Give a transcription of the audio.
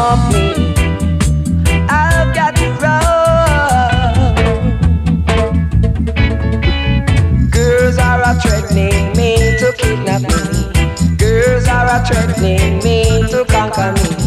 of me. I've got to run. Girls are threatening me to kidnap me. Girls are threatening me to conquer me.